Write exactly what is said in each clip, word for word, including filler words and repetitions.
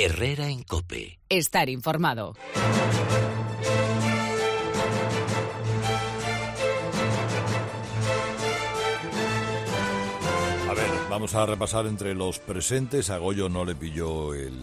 Herrera en COPE. Estar informado. A ver, vamos a repasar entre los presentes. A Goyo no le pilló el...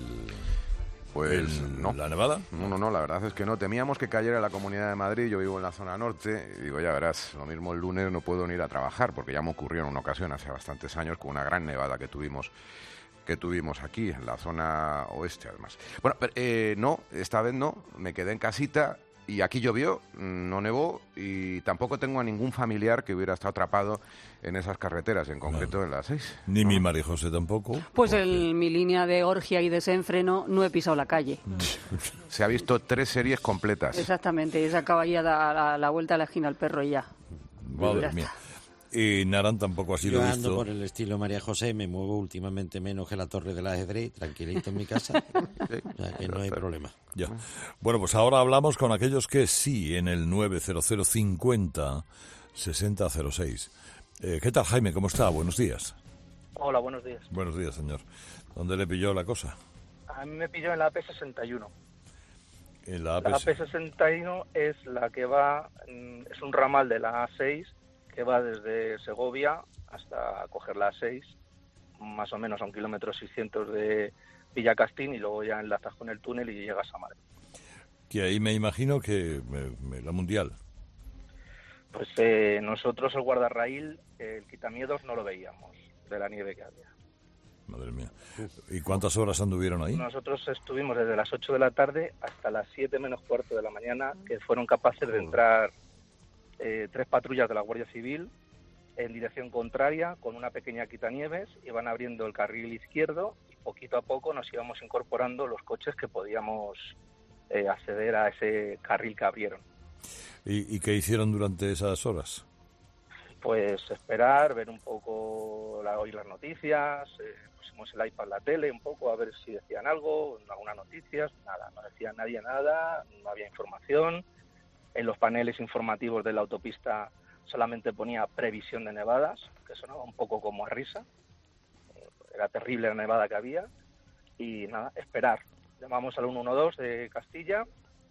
Pues el, no. ¿La nevada? No, no, no, la verdad es que no. Temíamos que cayera en la Comunidad de Madrid. Yo vivo en la zona norte y digo, ya verás, lo mismo el lunes no puedo ni ir a trabajar, porque ya me ocurrió en una ocasión hace bastantes años con una gran nevada que tuvimos que tuvimos aquí, en la zona oeste, además. Bueno, pero, eh, no, esta vez no, me quedé en casita y aquí llovió, no nevó y tampoco tengo a ningún familiar que hubiera estado atrapado en esas carreteras, en concreto no. en la seis. Ni ¿no? mi María José tampoco. Pues porque... en mi línea de orgia y desenfreno no he pisado la calle. Se ha visto tres series completas. Exactamente, y se acaba ya la, la, la vuelta a la esquina al perro y ya. Madre ya mía. está. Y Narán tampoco ha sido Yo ando visto. por el estilo María José, me muevo últimamente menos que la torre del ajedrez, tranquilito en mi casa, o sea que no hay problema. Ya. Bueno, pues ahora hablamos con aquellos que sí, en el nueve cero cero cincuenta sesenta cero seis. Eh, ¿Qué tal, Jaime? ¿Cómo está? Buenos días. Hola, buenos días. Buenos días, señor. ¿Dónde le pilló la cosa? A mí me pilló en la A P sesenta y uno. En la A P. La A P sesenta y uno es la que va, es un ramal de la A seis que va desde Segovia hasta coger la A seis, más o menos a un kilómetro seiscientos de Villacastín, y luego ya enlazas con el túnel y llegas a Madrid. Que ahí me imagino que eh, la Mundial. Pues eh, nosotros el guardarraíl, el quitamiedos, no lo veíamos de la nieve que había. Madre mía. ¿Y cuántas horas anduvieron ahí? Nosotros estuvimos desde las ocho de la tarde hasta las siete menos cuarto de la mañana, que fueron capaces de entrar eh, tres patrullas de la Guardia Civil en dirección contraria con una pequeña quitanieves, iban abriendo el carril izquierdo y poquito a poco nos íbamos incorporando los coches que podíamos eh, acceder a ese carril que abrieron. ¿Y, ¿Y qué hicieron durante esas horas? Pues esperar, ver un poco, la, oír las noticias, eh, pusimos el iPad en la tele un poco a ver si decían algo, algunas noticias, nada, no decía nadie nada, no había información. En los paneles informativos de la autopista solamente ponía previsión de nevadas, que sonaba un poco como a risa. Era terrible la nevada que había. Y nada, esperar. Llamamos al ciento doce de Castilla,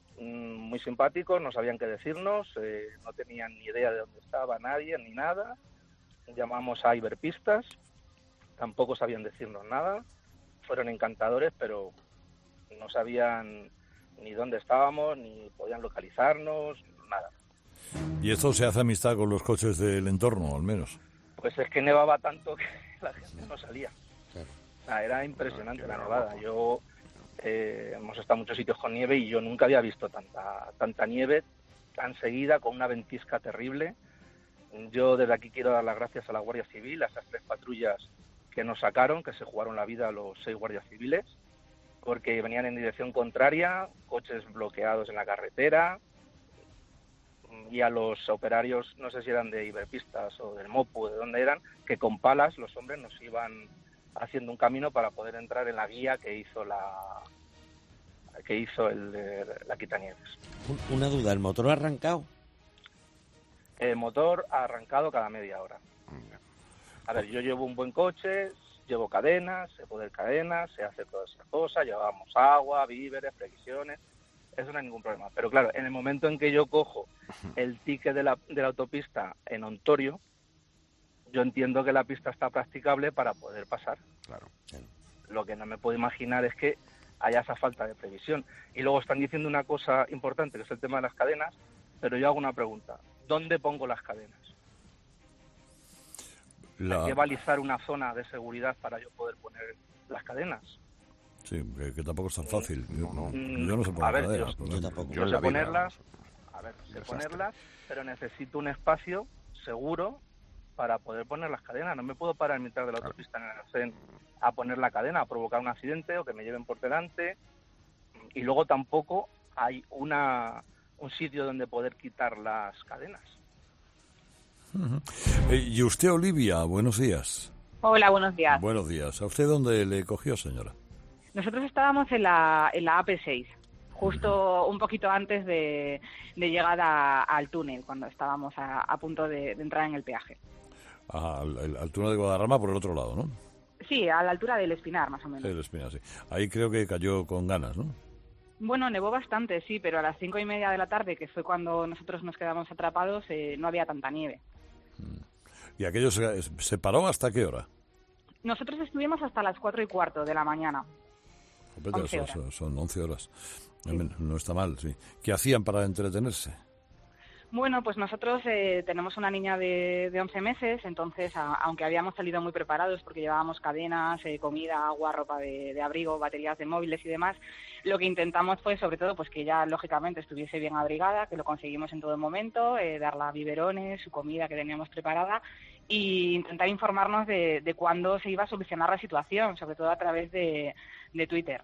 muy simpáticos, no sabían qué decirnos, eh, no tenían ni idea de dónde estaba nadie ni nada. Llamamos a Iberpistas, tampoco sabían decirnos nada. Fueron encantadores, pero no sabían ni dónde estábamos, ni podían localizarnos, nada. ¿Y esto se hace amistad con los coches del entorno, al menos? Pues es que nevaba tanto que la gente no salía. O sea, era impresionante la nevada. Yo eh, hemos estado en muchos sitios con nieve y yo nunca había visto tanta tanta nieve tan seguida, con una ventisca terrible. Yo desde aquí quiero dar las gracias a la Guardia Civil, a esas tres patrullas que nos sacaron, que se jugaron la vida a los seis guardias civiles, porque venían en dirección contraria, coches bloqueados en la carretera, y a los operarios, no sé si eran de Iberpistas o del MOPU, de dónde eran, que con palas los hombres nos iban haciendo un camino para poder entrar en la guía que hizo la que hizo el de la quitanieves. Una duda, ¿el motor ha arrancado? El motor ha arrancado cada media hora. A ver, yo llevo un buen coche, llevo cadenas, sé poner cadenas, sé hacer todas esas cosas, llevamos agua, víveres, previsiones, eso no hay ningún problema. Pero claro, en el momento en que yo cojo el ticket de la, de la autopista en Ontorio, yo entiendo que la pista está practicable para poder pasar. Claro. Lo que no me puedo imaginar es que haya esa falta de previsión. Y luego están diciendo una cosa importante, que es el tema de las cadenas, pero yo hago una pregunta. ¿Dónde pongo las cadenas? La... ¿Hay que balizar una zona de seguridad para yo poder poner las cadenas? Sí, que, que tampoco es tan fácil. Yo no, mm, yo no sé poner ver, cadenas. Yo, yo tampoco. Yo, yo sé ponerlas, a ver, sé ponerlas, pero necesito un espacio seguro para poder poner las cadenas. No me puedo parar en mitad de la autopista en el arcén a poner la cadena, a provocar un accidente o que me lleven por delante. Y luego tampoco hay una un sitio donde poder quitar las cadenas. Uh-huh. Eh, y usted, Olivia, buenos días. Hola, buenos días. Buenos días. ¿A usted dónde le cogió, señora? Nosotros estábamos en la, en la A P seis, justo un poquito antes de, de llegar a, al túnel, cuando estábamos a, a punto de, de entrar en el peaje. Ah, al, al túnel de Guadarrama por el otro lado, ¿no? Sí, a la altura del Espinar, más o menos. El Espinar, sí. Ahí creo que cayó con ganas, ¿no? Bueno, nevó bastante, sí, pero a las cinco y media de la tarde, que fue cuando nosotros nos quedamos atrapados, eh, no había tanta nieve. ¿Y aquello se, se paró hasta qué hora? Nosotros estuvimos hasta las cuatro y cuarto de la mañana. Jopeta, once horas. Son, son once horas. Sí. No está mal, sí. ¿Qué hacían para entretenerse? Bueno, pues nosotros eh, tenemos una niña de, de once meses, entonces, a, aunque habíamos salido muy preparados porque llevábamos cadenas, eh, comida, agua, ropa de, de abrigo, baterías de móviles y demás, lo que intentamos fue, sobre todo, pues que ella, lógicamente, estuviese bien abrigada, que lo conseguimos en todo momento, eh, darle biberones, su comida que teníamos preparada, e intentar informarnos de, de cuándo se iba a solucionar la situación, sobre todo a través de, de Twitter.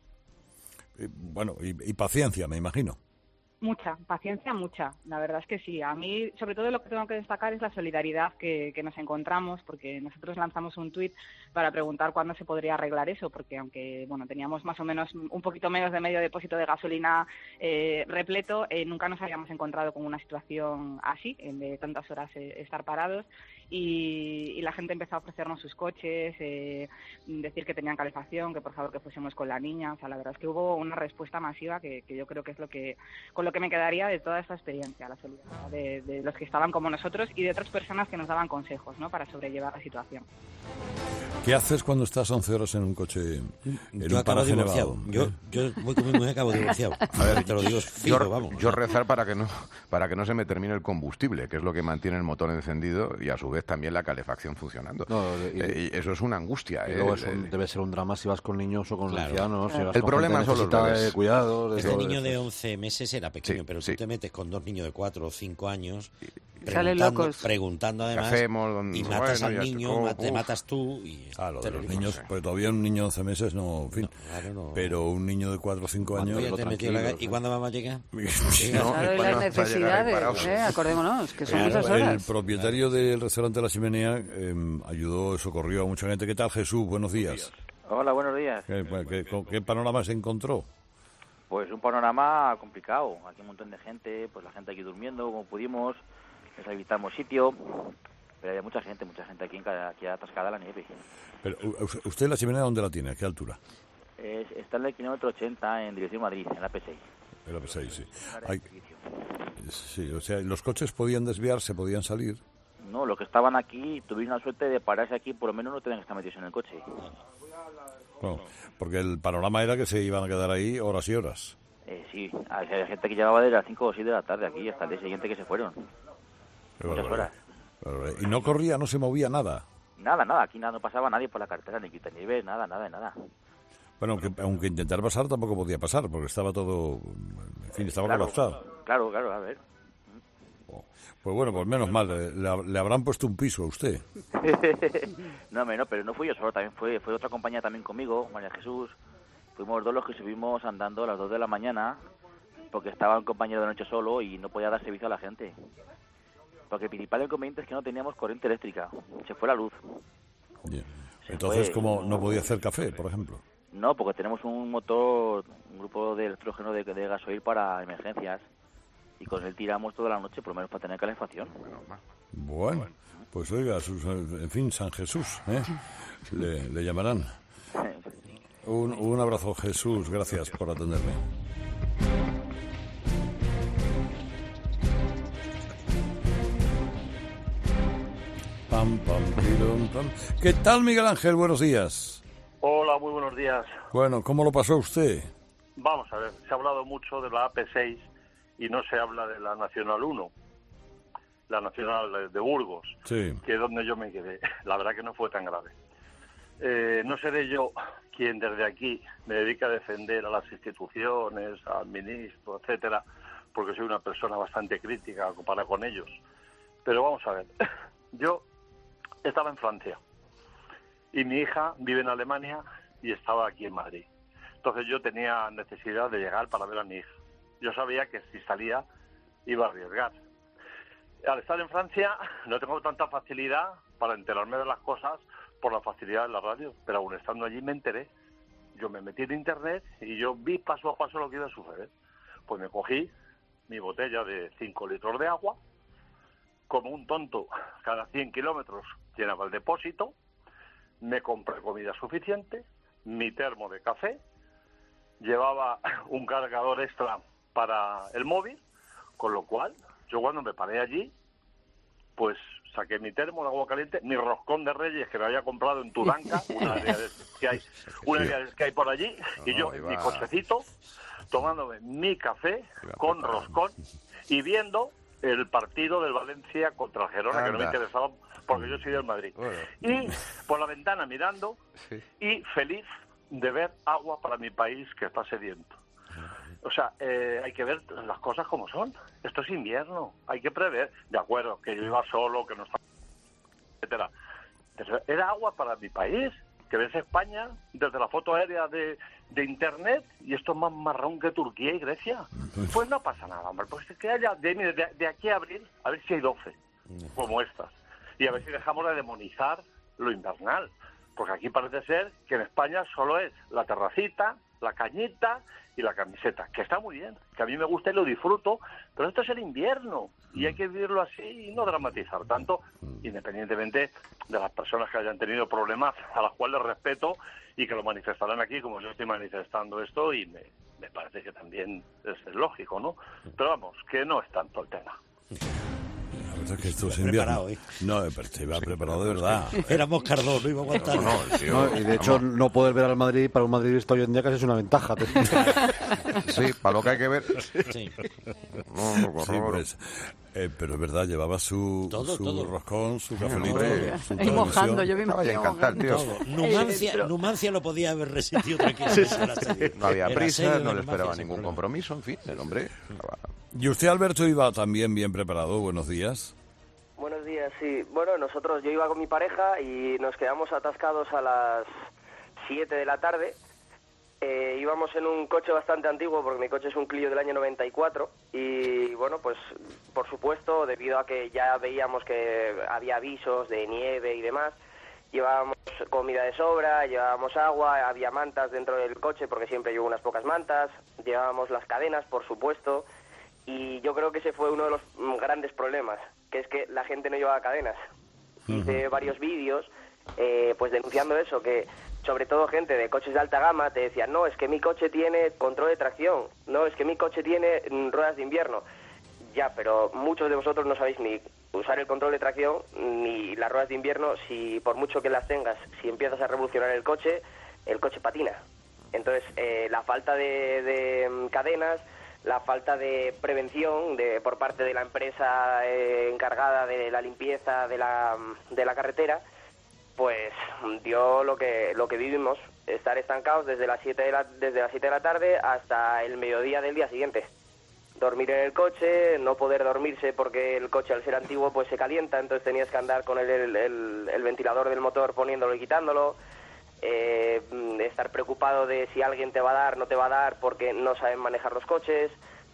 Y, bueno, y, y paciencia, me imagino. Mucha, paciencia mucha, la verdad es que sí. A mí, sobre todo, lo que tengo que destacar es la solidaridad que, que nos encontramos, porque nosotros lanzamos un tuit para preguntar cuándo se podría arreglar eso, porque aunque bueno teníamos más o menos un poquito menos de medio depósito de gasolina eh, repleto, eh, nunca nos habíamos encontrado con una situación así, de tantas horas eh, estar parados, y, y la gente empezó a ofrecernos sus coches, eh, decir que tenían calefacción, que por favor que fuésemos con la niña. O sea, la verdad es que hubo una respuesta masiva que, que yo creo que es lo que con lo que me quedaría de toda esta experiencia, la solidaridad de, de los que estaban como nosotros y de otras personas que nos daban consejos, ¿no?, para sobrellevar la situación. ¿Qué haces cuando estás once horas en un coche, en yo un acabo paraje divorciado. nevado? Yo, ¿Eh? yo voy con mi mujer, acabo divorciado. A ver, te lo digo fijo, yo, vamos. yo rezar para que no para que no se me termine el combustible, que es lo que mantiene el motor encendido y a su vez también la calefacción funcionando. No, y, eh, y eso es una angustia. Y eh, luego es un, el- debe ser un drama si vas con niños o con Claro. ancianos. Si vas El con problema gente son los necesitada bebés. de cuidados. de Este todo niño eso. de once meses era pequeño, Sí, pero sí. tú te metes con dos niños de cuatro o cinco años Salen preguntando, locos. preguntando además hacemos? ¿Dónde- y matas bueno, al ya niño, tocó, ma- te uf. matas tú y Ah, lo de los terrorismo. niños, pues todavía un niño de once meses no, en fin. No, claro, no. Pero un niño de cuatro o cinco Cuando años... ya te metió la ga- ¿Y cuándo vamos a llegar? No, Claro, ¿y y cuándo las vas a llegar ahí necesidades, parados? ¿eh? Acordémonos, que son Claro, muchas el horas. propietario del restaurante La Chimenea eh, ayudó, socorrió a mucha gente. ¿Qué tal, Jesús? Buenos días. Hola, buenos días. ¿Qué, qué- con- qué panorama se encontró? Pues un panorama complicado. Aquí un montón de gente, pues la gente aquí durmiendo como pudimos, les habilitamos sitio, pero hay mucha gente, mucha gente aquí, en cada- aquí atascada en la nieve. Pero, u- ¿usted La Chimenea dónde la tiene? ¿A qué altura? Es, está en el kilómetro ochenta en dirección Madrid, en la P seis. El A P seis, sí. Área de Hay- servicio. sí, o sea, los coches podían desviarse, podían salir. No, los que estaban aquí tuvieron la suerte de pararse aquí, por lo menos no tenían que estar metidos en el coche. No, porque el panorama era que se iban a quedar ahí horas y horas. Eh, sí, hay hay gente que llevaba desde las cinco o seis de la tarde aquí hasta el día siguiente que se fueron. Qué Muchas barbaridad. horas. Qué barbaridad. Y no corría, no se movía nada. Nada, nada, aquí nada, no pasaba nadie por la carretera, ni quitanieves, nada, nada, nada. Bueno, aunque, aunque intentar pasar tampoco podía pasar, porque estaba todo, en fin, estaba Claro, colapsado. claro, claro, a ver. Pues bueno, pues menos mal, eh, le, le habrán puesto un piso a usted. No, hombre, no, pero no fui yo solo, también fue, fue otra compañía también conmigo, María Jesús. Fuimos dos los que subimos andando a las dos de la mañana, porque estaba un compañero de noche solo y no podía dar servicio a la gente. Porque el principal inconveniente es que no teníamos corriente eléctrica, se fue la luz. Bien. Se Entonces, fue. ¿cómo no podía hacer café, por ejemplo? No, porque tenemos un motor, un grupo de electrógeno de, de gasoil para emergencias. Y con él tiramos toda la noche, por lo menos para tener calefacción. Bueno, pues oiga, sus- en fin, San Jesús, ¿eh? le, le llamarán. Un, un abrazo, Jesús, gracias por atenderme. Pam, pam, pirum, pam. ¿Qué tal, Miguel Ángel? Buenos días. Hola, muy buenos días. Bueno, ¿cómo lo pasó usted? Vamos a ver, se ha hablado mucho de la A P seis y no se habla de la Nacional uno, la Nacional de- de Burgos, Sí. que es donde yo me quedé. La verdad que no fue tan grave. Eh, no seré yo quien desde aquí me dedica a defender a las instituciones, al ministro, etcétera, porque soy una persona bastante crítica para con ellos. Pero vamos a ver, yo estaba en Francia y mi hija vive en Alemania y estaba aquí en Madrid. Entonces yo tenía necesidad de llegar para ver a mi hija. Yo sabía que si salía iba a arriesgar. Al estar en Francia no tengo tanta facilidad para enterarme de las cosas por la facilidad de la radio, pero aún estando allí me enteré. Yo me metí en internet y yo vi paso a paso lo que iba a suceder. Pues me cogí mi botella de cinco litros de agua, como un tonto, cada cien kilómetros llenaba el depósito, me compré comida suficiente, mi termo de café, llevaba un cargador extra para el móvil, con lo cual yo cuando me paré allí, pues saqué mi termo de agua caliente, mi roscón de Reyes que me había comprado en Tudanca, una de las que hay, una de las que hay por allí, y yo en mi cochecito, tomándome mi café con roscón y viendo el partido del Valencia contra el Girona, que no me interesaba porque yo soy del Madrid. Bueno. Y por la ventana mirando sí. y feliz de ver agua para mi país que está sediento. O sea, eh, hay que ver las cosas como son. Esto es invierno, hay que prever. De acuerdo, que yo iba solo, que no estaba, etcétera. Pero era agua para mi país, que ves España desde la foto aérea de, de internet y esto es más marrón que Turquía y Grecia. Pues no pasa nada, hombre. Pues que haya de, de, de aquí a abril, a ver si hay doce, como estas. Y a ver si dejamos de demonizar lo invernal. Porque aquí parece ser que en España solo es la terracita, la cañita y la camiseta, que está muy bien, que a mí me gusta y lo disfruto, pero esto es el invierno y hay que vivirlo así y no dramatizar tanto, independientemente de las personas que hayan tenido problemas, a las cuales respeto y que lo manifestarán aquí como yo estoy manifestando esto y me, me parece que también es lógico, ¿no? Pero vamos, que no es tanto el tema. La verdad es que esto es invierno. ¿eh? No, pero te iba preparado de verdad. Éramos Cardón, no iba a aguantar. No, no, tío, no, y de hecho, no. no poder ver al Madrid para un madridista hoy en día casi es una ventaja. Sí, para lo que hay que ver. Sí, no, no, sí pues, eh, pero es verdad, llevaba su, todo, su todo. roscón, su cafelito. Y mojando, yo me imagino. Encantar, tío. Numancia, Numancia lo podía haber resistido tranquilo. Sí, sí. No había prisa, no le esperaba ningún compromiso, en fin, el hombre... ¿Y usted, Alberto, iba también bien preparado? Buenos días. Buenos días, sí. Bueno, nosotros, yo iba con mi pareja y nos quedamos atascados a las siete de la tarde. Eh, íbamos en un coche bastante antiguo, porque mi coche es un Clio del año noventa y cuatro. Y bueno, pues por supuesto, debido a que ya veíamos que había avisos de nieve y demás, llevábamos comida de sobra, llevábamos agua, había mantas dentro del coche, porque siempre llevo unas pocas mantas, llevábamos las cadenas, por supuesto. Y yo creo que ese fue uno de los grandes problemas, que es que la gente no llevaba cadenas. Hice uh-huh. varios vídeos eh, pues denunciando eso, que sobre todo gente de coches de alta gama te decía, no, es que mi coche tiene control de tracción, no, es que mi coche tiene ruedas de invierno. Ya, pero muchos de vosotros no sabéis ni usar el control de tracción ni las ruedas de invierno. Si por mucho que las tengas, si empiezas a revolucionar el coche, el coche patina. Entonces, eh, la falta de, de cadenas... la falta de prevención de por parte de la empresa eh, encargada de la limpieza de la, de la carretera, pues dio lo que lo que vivimos, estar estancados desde las siete de la, desde las siete de la tarde hasta el mediodía del día siguiente. Dormir en el coche, no poder dormirse porque el coche al ser antiguo pues se calienta, entonces tenías que andar con el, el, el, el ventilador del motor poniéndolo y quitándolo. Eh, estar preocupado de si alguien te va a dar, no te va a dar, porque no saben manejar los coches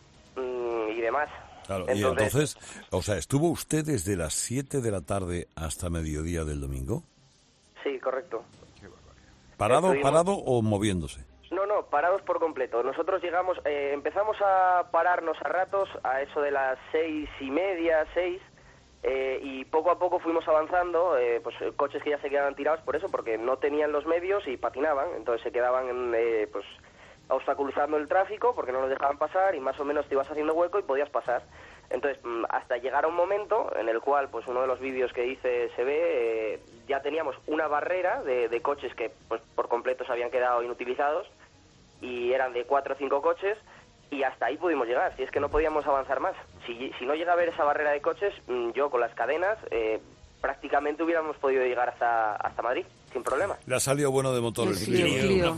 mmm, y demás. Claro, entonces, y entonces, o sea, ¿estuvo usted desde las siete de la tarde hasta mediodía del domingo? Sí, correcto. ¿Parado, Estuvimos... parado o moviéndose? No, no, parados por completo. Nosotros llegamos, eh, empezamos a pararnos a ratos, a eso de las seis y media, seis, Eh, y poco a poco fuimos avanzando, eh, pues coches que ya se quedaban tirados por eso, porque no tenían los medios y patinaban, entonces se quedaban eh, pues obstaculizando el tráfico porque no los dejaban pasar y más o menos te ibas haciendo hueco y podías pasar. Entonces, hasta llegar a un momento en el cual, pues uno de los vídeos que hice se ve, eh, ya teníamos una barrera de, de coches que pues por completo se habían quedado inutilizados y eran de cuatro o cinco coches. Y hasta ahí pudimos llegar, si es que no podíamos avanzar más. Si, si no llega a haber esa barrera de coches, yo con las cadenas eh, prácticamente hubiéramos podido llegar hasta hasta Madrid, sin problema. Le ha salido bueno de motor el sí, Clio. El Clio.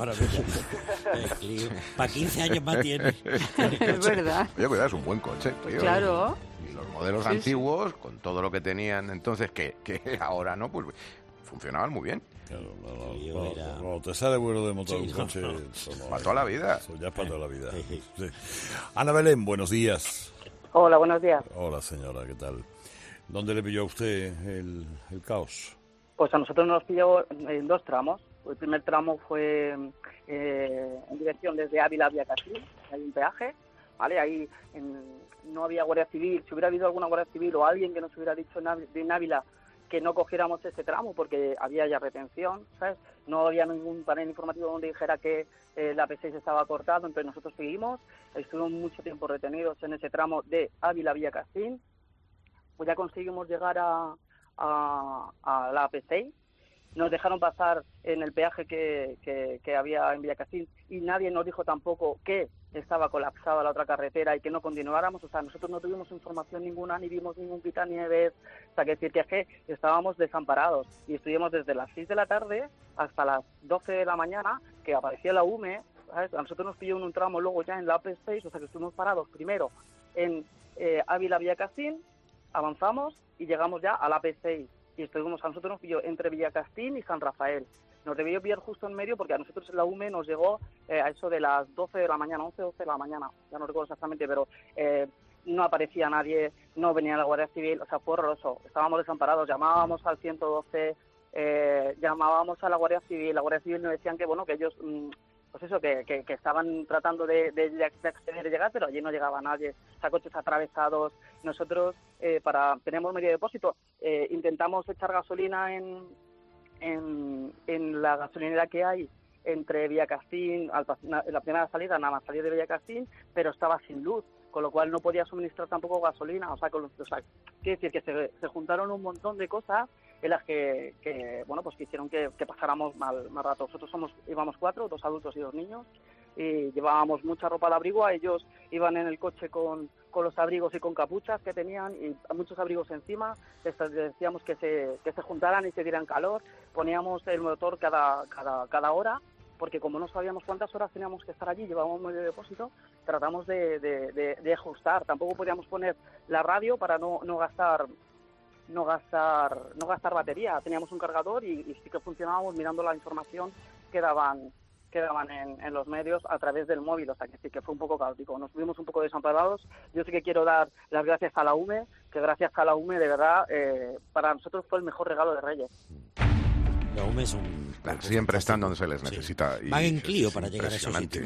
Para quince años más tiene. Es verdad. Oye, cuidado, es un buen coche, tío. Claro. Y los modelos sí, antiguos, sí. con todo lo que tenían entonces, que, que ahora no, pues funcionaban muy bien. Claro, no, no, no, era... no, te sale bueno de motor sí, un coche. No, no. Para toda la vida. Eso ya es para toda la vida. Sí. Sí. Ana Belén, buenos días. Hola, buenos días. Hola, señora, ¿qué tal? ¿Dónde le pilló a usted el, el caos? Pues a nosotros nos pilló en dos tramos. El primer tramo fue eh, en dirección desde Ávila a Vía Castillo, hay un peaje, ¿vale? Ahí en, no había Guardia Civil. Si hubiera habido alguna Guardia Civil o alguien que nos hubiera dicho en Ávila que no cogiéramos ese tramo porque había ya retención, ¿sabes? No había ningún panel informativo donde dijera que eh, la A P seis estaba cortado, entonces nosotros seguimos, estuvimos mucho tiempo retenidos en ese tramo de Ávila a Villacastín, pues ya conseguimos llegar a, a, a la A P seis, nos dejaron pasar en el peaje que, que, que había en Villacastín y nadie nos dijo tampoco que estaba colapsada la otra carretera y que no continuáramos, o sea, nosotros no tuvimos información ninguna, ni vimos ningún quitanieves, o sea, que decir que, es que estábamos desamparados y estuvimos desde las seis de la tarde hasta las doce de la mañana, que aparecía la U M E, ¿sabes? A nosotros nos pilló en un tramo luego ya en la A P seis, o sea, que estuvimos parados primero en eh, Ávila Villacastín, avanzamos y llegamos ya a la A P seis. Y estuvimos, a nosotros nos pilló entre Villacastín y San Rafael. Nos debió pillar justo en medio porque a nosotros la U M E nos llegó eh, a eso de las doce de la mañana, once, doce de la mañana, ya no recuerdo exactamente, pero eh, no aparecía nadie, no venía la Guardia Civil, o sea, fue horroroso. Estábamos desamparados, llamábamos al ciento doce, eh, llamábamos a la Guardia Civil, la Guardia Civil nos decían que, bueno, que ellos, mmm, pues eso, que, que, que estaban tratando de, de, de acceder y llegar, pero allí no llegaba nadie, o sea, coches atravesados. Nosotros, eh, para tenemos medio depósito, eh, intentamos echar gasolina en, en, en la gasolinera que hay entre Villacastín, al, la primera salida, nada más salir de Villacastín, pero estaba sin luz, con lo cual no podía suministrar tampoco gasolina, o sea, con los, o sea quiere decir que se, se juntaron un montón de cosas en las que, que bueno, pues que hicieron que, que pasáramos mal, mal rato. Nosotros somos, íbamos cuatro, dos adultos y dos niños, y llevábamos mucha ropa al abrigo, ellos iban en el coche con, con los abrigos y con capuchas que tenían, y muchos abrigos encima, les decíamos que se, que se juntaran y se dieran calor, poníamos el motor cada, cada, cada hora, porque como no sabíamos cuántas horas teníamos que estar allí, llevábamos medio depósito, tratamos de, de, de, de ajustar. Tampoco podíamos poner la radio para no, no gastar no gastar no gastar batería. Teníamos un cargador y, y sí que funcionábamos mirando la información que daban que daban en, en los medios a través del móvil, o sea que sí que fue un poco caótico. Nos vimos un poco desamparados. Yo sí que quiero dar las gracias a la U M E, que gracias a la U M E, de verdad, eh, para nosotros fue el mejor regalo de Reyes. La U M E es un... Claro, siempre están donde se les necesita. Sí. Y van en Clio para llegar a esos sitios.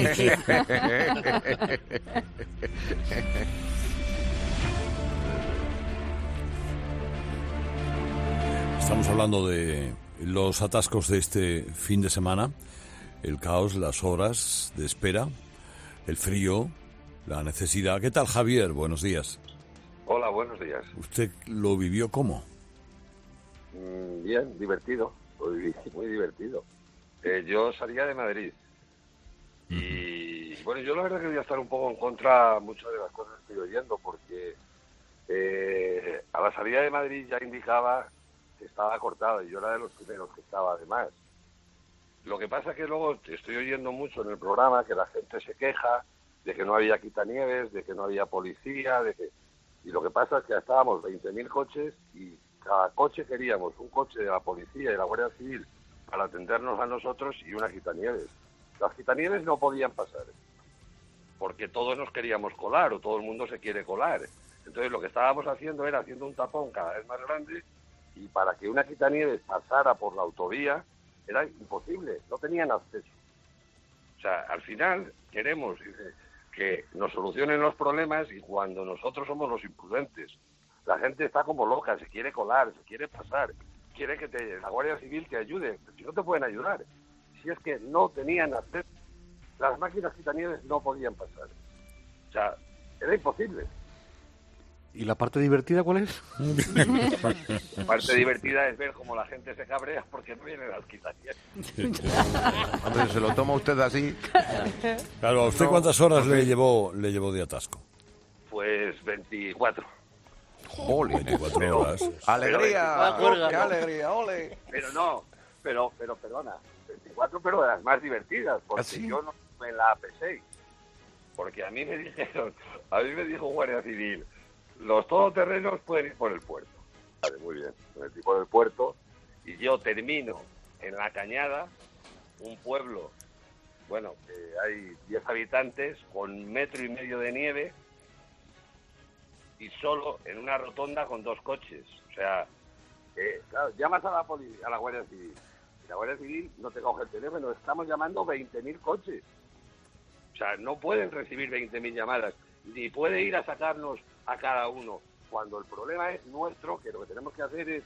Estamos hablando de los atascos de este fin de semana, el caos, las horas de espera, el frío, la necesidad. ¿Qué tal, Javier? Buenos días. Hola, buenos días. ¿Usted lo vivió cómo? Mm, bien, divertido. Lo viví muy divertido. Eh, yo salía de Madrid y, bueno, yo la verdad que voy a estar un poco en contra muchas de las cosas que estoy oyendo, porque eh, a la salida de Madrid ya indicaba que estaba cortado y yo era de los primeros que estaba, además. Lo que pasa es que luego estoy oyendo mucho en el programa que la gente se queja de que no había quitanieves, de que no había policía, de que... y lo que pasa es que estábamos veinte mil coches y cada coche queríamos un coche de la policía y la Guardia Civil para atendernos a nosotros y una quitanieves. Las quitanieves no podían pasar porque todos nos queríamos colar o todo el mundo se quiere colar. Entonces lo que estábamos haciendo era haciendo un tapón cada vez más grande, y para que una quitanieves pasara por la autovía era imposible, no tenían acceso. O sea, al final queremos que nos solucionen los problemas y cuando nosotros somos los imprudentes, la gente está como loca, se quiere colar, se quiere pasar, quiere que te, la Guardia Civil te ayude, pero si no te pueden ayudar, si es que no tenían acceso, las máquinas quitanieves no podían pasar. O sea, era imposible. ¿Y la parte divertida cuál es? La parte divertida es ver cómo la gente se cabrea porque no vienen las quitanieves. Hombre, se lo toma usted así. Claro, ¿a usted No, cuántas horas okay. le llevó le llevó de atasco? Pues veinticuatro. Jolín, veinticuatro horas. ¡Alegría! Pero, ¡Qué alegría! ¡Ole! Pero no, pero, pero perdona, veinticuatro pero de las más divertidas, porque ¿Ah, sí? yo no estuve en la A P seis. Porque a mí me dijeron, a mí me dijo Guardia Civil, los todoterrenos pueden ir por el puerto. Vale, muy bien, me metí por el puerto y yo termino en La Cañada, un pueblo, bueno, que hay diez habitantes, con metro y medio de nieve y solo en una rotonda con dos coches. O sea, eh, claro, llamas a la policía, a la Guardia Civil, y la Guardia Civil no te coge el teléfono, estamos llamando veinte mil coches. O sea, no pueden recibir veinte mil llamadas, ni puede ir a sacarnos a cada uno, cuando el problema es nuestro, que lo que tenemos que hacer es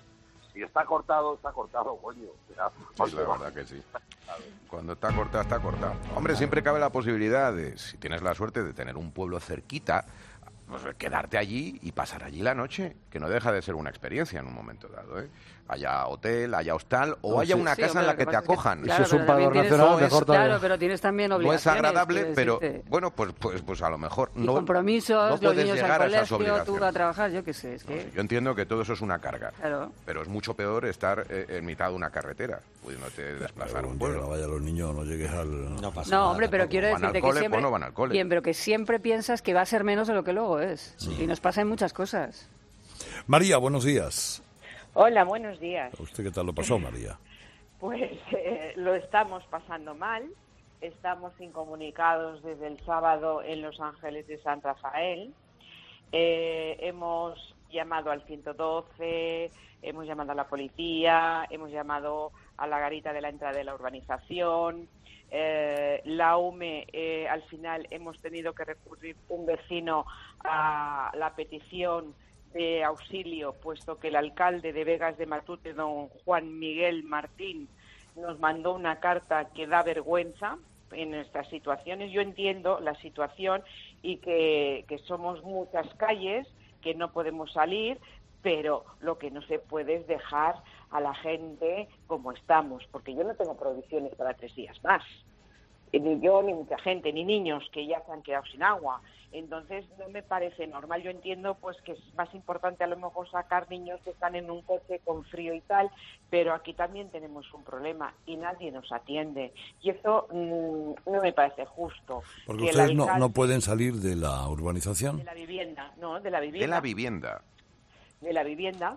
si está cortado, está cortado, coño. O sea, Sí, la verdad que sí. Cuando está cortado, está cortado. Hombre, siempre cabe la posibilidad de, si tienes la suerte de tener un pueblo cerquita, pues quedarte allí y pasar allí la noche, que no deja de ser una experiencia en un momento dado, ¿eh? Haya hotel, haya hostal o No, haya sí, una sí, casa hombre, en la lo que que te pasa es que- acojan. claro, Eso es un pero valor también tienes- nacional, No mejor es- todavía. Claro, pero tienes también No es obligaciones, agradable, quiero pero decirte. bueno, pues, pues, pues a lo mejor Y no, compromisos, no los puedes niños al llegar a esas colegio, tú obligaciones. a trabajar, yo qué sé, es que... Yo entiendo que todo eso es una carga, Claro. pero es mucho peor estar eh, en mitad de una carretera, pudiéndote desplazar un pueblo. No vaya los niños, no llegues al... No pasa No, hombre, pero quiero Van al decirte que cole, siempre... pues no van al cole. Bien, pero que siempre piensas que va a ser menos de lo que luego es. Y nos pasa en muchas cosas. María, buenos días. Hola, buenos días. ¿A usted qué tal lo pasó, María? Pues eh, lo estamos pasando mal. Estamos incomunicados desde el sábado en Los Ángeles de San Rafael. Eh, hemos llamado al ciento doce, hemos llamado a la policía, hemos llamado a la garita de la entrada de la urbanización. Eh, la U M E, eh, al final hemos tenido que recurrir un vecino a la petición de auxilio, puesto que el alcalde de Vegas de Matute, don Juan Miguel Martín, nos mandó una carta que da vergüenza en estas situaciones. Yo entiendo la situación y que, que somos muchas calles, que no podemos salir, pero lo que no se puede es dejar a la gente como estamos, porque yo no tengo provisiones para tres días más. Ni yo, ni mucha gente, ni niños que ya se han quedado sin agua. Entonces no me parece normal. Yo entiendo pues que es más importante a lo mejor sacar niños que están en un coche con frío y tal, pero aquí también tenemos un problema y nadie nos atiende. Y eso mmm, no me parece justo. Porque que el ustedes no, alcalde- no pueden salir de la urbanización. De la vivienda, no, de la vivienda. De la vivienda. de la vivienda.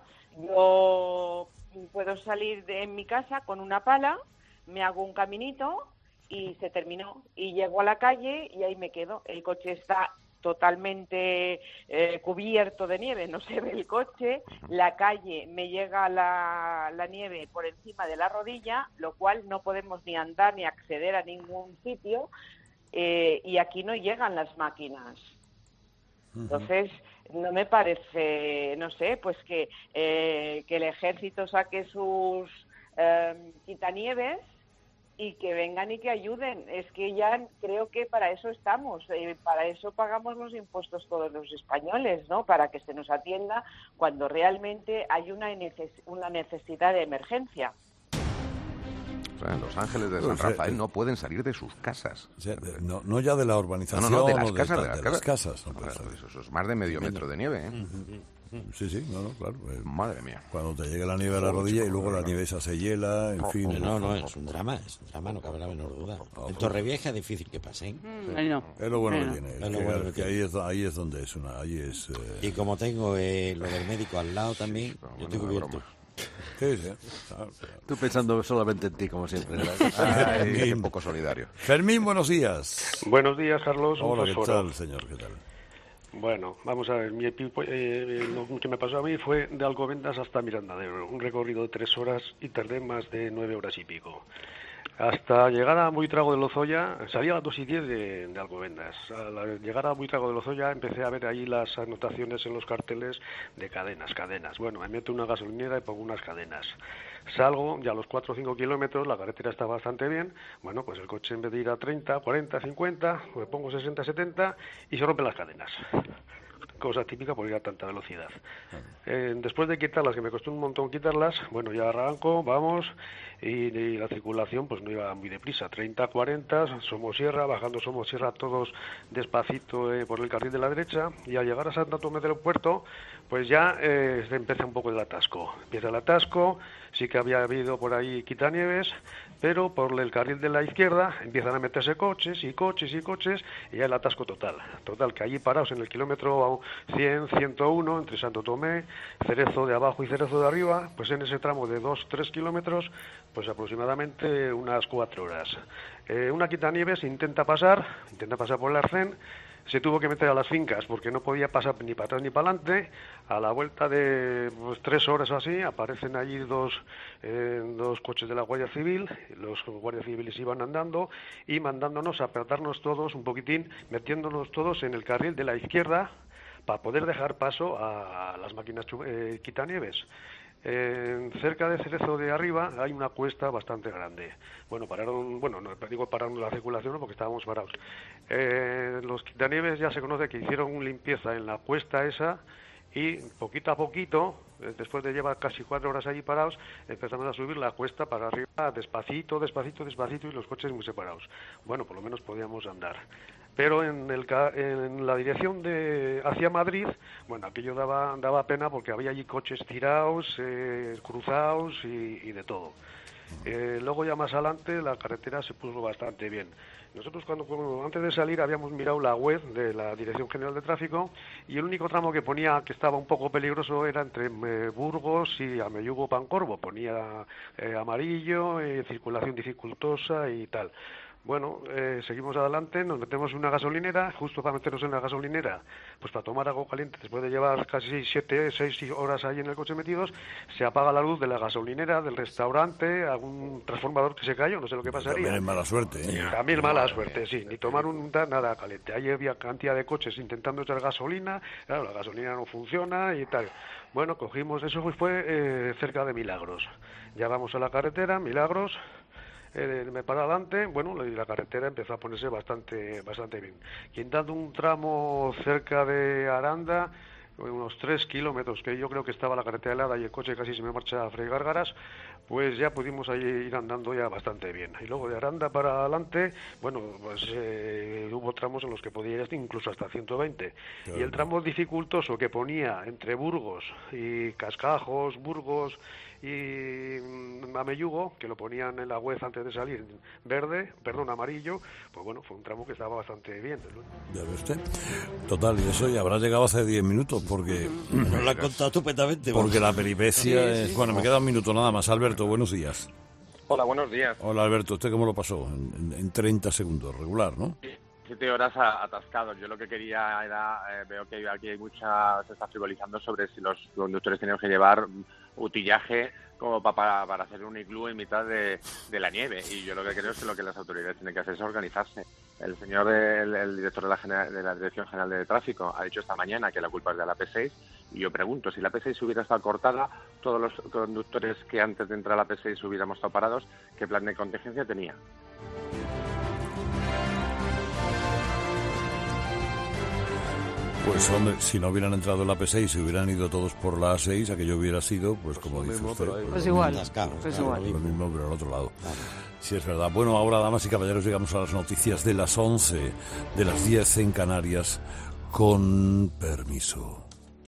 Yo puedo salir de en mi casa con una pala, me hago un caminito y se terminó. Y llego a la calle y ahí me quedo. El coche está totalmente eh, cubierto de nieve, no se ve el coche. La calle me llega la, la nieve por encima de la rodilla, lo cual no podemos ni andar ni acceder a ningún sitio. Eh, y aquí no llegan las máquinas. Entonces, no me parece, no sé, pues que, eh, que el ejército saque sus eh, quitanieves y que vengan y que ayuden. Es que ya creo que para eso estamos, eh, para eso pagamos los impuestos todos los españoles, ¿no? Para que se nos atienda cuando realmente hay una, neces- una necesidad de emergencia. O sea, en Los Ángeles de San O sea, Rafael no pueden salir de sus casas. O sea, de- no, no ya de la urbanización, No, no, no, de o las casas, tal- de las de casas. las casas, no puede Claro, salir. eso, eso es más de medio metro de nieve, ¿eh? Sí, sí, no, no, claro. eh, Madre mía. Cuando te llegue la nieve a la rodilla y luego la nieve esa se hiela, en fin. No, no, es un drama, es un drama, no cabe la menor duda. En Torrevieja es difícil que pasen. Mm, ahí no. Es lo bueno Ahí que no. tiene. Es es lo que- bueno que que ahí es, ahí es donde es una, ahí es. eh, Y como tengo eh, lo del médico al lado también, pero yo estoy bueno, cubierto. broma. sí, sí, claro, claro. Tú pensando solamente en ti, como siempre. Ay, qué Fermín. poco solidario. Fermín, buenos días. Buenos días, Carlos. un Hola, ¿qué fósforo. tal, señor? ¿Qué tal? Bueno, vamos a ver. Mi equipo, eh, lo que me pasó a mí fue de Alcobendas hasta Miranda de Ebro, un recorrido de tres horas y tardé más de nueve horas y pico. Hasta llegar a Buitrago de Lozoya, salía a las dos y diez de, de Alcobendas. Al llegar a Buitrago de Lozoya empecé a ver ahí las anotaciones en los carteles de cadenas, cadenas. Bueno, me meto en una gasolinera y pongo unas cadenas. Salgo, ya a los cuatro o cinco kilómetros, la carretera está bastante bien. Bueno, pues el coche en vez de ir a treinta, cuarenta, cincuenta, me pongo sesenta, setenta y se rompen las cadenas. Cosa típica por ir a tanta velocidad. Eh, después de quitarlas, que me costó un montón quitarlas, bueno, ya arranco, vamos, y, y la circulación pues no iba muy deprisa, treinta, cuarenta, Somosierra, bajando Somosierra todos despacito eh, por el carril de la derecha, y al llegar a Santa Tomé del Puerto, pues ya eh, se empieza un poco el atasco. Empieza el atasco, sí que había habido por ahí quitanieves, pero por el carril de la izquierda empiezan a meterse coches y coches y coches, y ya el atasco total. Total, que allí parados en el kilómetro cien, ciento uno, entre Santo Tomé, Cerezo de abajo y Cerezo de arriba, pues en ese tramo de dos, tres kilómetros, pues aproximadamente unas cuatro horas. Eh, una quitanieves intenta pasar, intenta pasar por el Arcén, se tuvo que meter a las fincas porque no podía pasar ni para atrás ni para adelante. A la vuelta de pues, tres horas o así aparecen allí dos, eh, dos coches de la Guardia Civil, los guardias civiles iban andando y mandándonos a apretarnos todos un poquitín, metiéndonos todos en el carril de la izquierda para poder dejar paso a las máquinas eh, quitanieves. Eh, cerca de Cerezo de arriba hay una cuesta bastante grande. Bueno, pararon, bueno, no digo pararon la circulación, ¿no? Porque estábamos parados. Eh, los quitanieves ya se conoce que hicieron limpieza en la cuesta esa y poquito a poquito, eh, después de llevar casi cuatro horas allí parados, empezamos a subir la cuesta para arriba despacito, despacito, despacito y los coches muy separados. Bueno, por lo menos podíamos andar. Pero en, el, en la dirección de hacia Madrid, bueno, aquello daba, daba pena porque había allí coches tirados, eh, cruzados y, y de todo. Eh, luego ya más adelante la carretera se puso bastante bien. Nosotros cuando, cuando antes de salir habíamos mirado la web de la Dirección General de Tráfico y el único tramo que ponía que estaba un poco peligroso era entre eh, Burgos y Ameyugo-Pancorbo. Ponía eh, amarillo, eh, circulación dificultosa y tal. Bueno, eh, seguimos adelante, nos metemos en una gasolinera, justo para meternos en la gasolinera, pues para tomar algo caliente, después de llevar casi siete, seis horas ahí en el coche metidos, se apaga la luz de la gasolinera, del restaurante, algún transformador que se cayó, no sé lo que pasaría. También es mala suerte, ¿eh? También mala suerte, sí, ni tomar un nada caliente. Ahí había cantidad de coches intentando echar gasolina, claro, la gasolina no funciona y tal. Bueno, cogimos, eso fue eh, cerca de Milagros. Ya vamos a la carretera, Milagros. Eh, me paré adelante, bueno, y la carretera empezó a ponerse bastante bastante bien. Quitando un tramo cerca de Aranda, unos tres kilómetros, que yo creo que estaba la carretera helada y el coche casi se me marcha a freír gárgaras, pues ya pudimos ahí ir andando ya bastante bien. Y luego de Aranda para adelante, bueno, pues eh, hubo tramos en los que podía ir incluso hasta ciento veinte. Claro. Y el tramo dificultoso que ponía entre Burgos y Cascajos, Burgos y Ameyugo, que lo ponían en la web antes de salir, verde, perdón, amarillo, pues bueno, fue un tramo que estaba bastante bien. Ya ve usted. Total, y eso ya habrá llegado hace diez minutos, porque... Nos lo han contado estupendamente. Porque la peripecia sí, es... Sí. Bueno, me queda un minuto nada más. Alberto, buenos días. Hola, buenos días. Hola, Alberto, ¿usted cómo lo pasó? En, en treinta segundos, regular, ¿no? Sí. Siete horas atascados. Yo lo que quería era, eh, veo que aquí hay mucha, se está frivolizando sobre si los conductores tienen que llevar utillaje como para, para hacer un iglú en mitad de, de la nieve. Y yo lo que creo es que lo que las autoridades tienen que hacer es organizarse. El señor, el, el director de la, General, de la Dirección General de Tráfico ha dicho esta mañana que la culpa es de la P seis. Y yo pregunto, si la P seis hubiera estado cortada, todos los conductores que antes de entrar a la P seis hubiéramos estado parados, ¿qué plan de contingencia tenía? Pues hombre, si no hubieran entrado en la P seis y hubieran ido todos por la A seis, aquello hubiera sido, pues como pues dice mismo, usted, pues, pues igual, pues claro, igual. Lo mismo, pero al otro lado. Claro. Sí, es verdad. Bueno, ahora, damas y caballeros, llegamos a las noticias de las once, de las diez en Canarias, con permiso.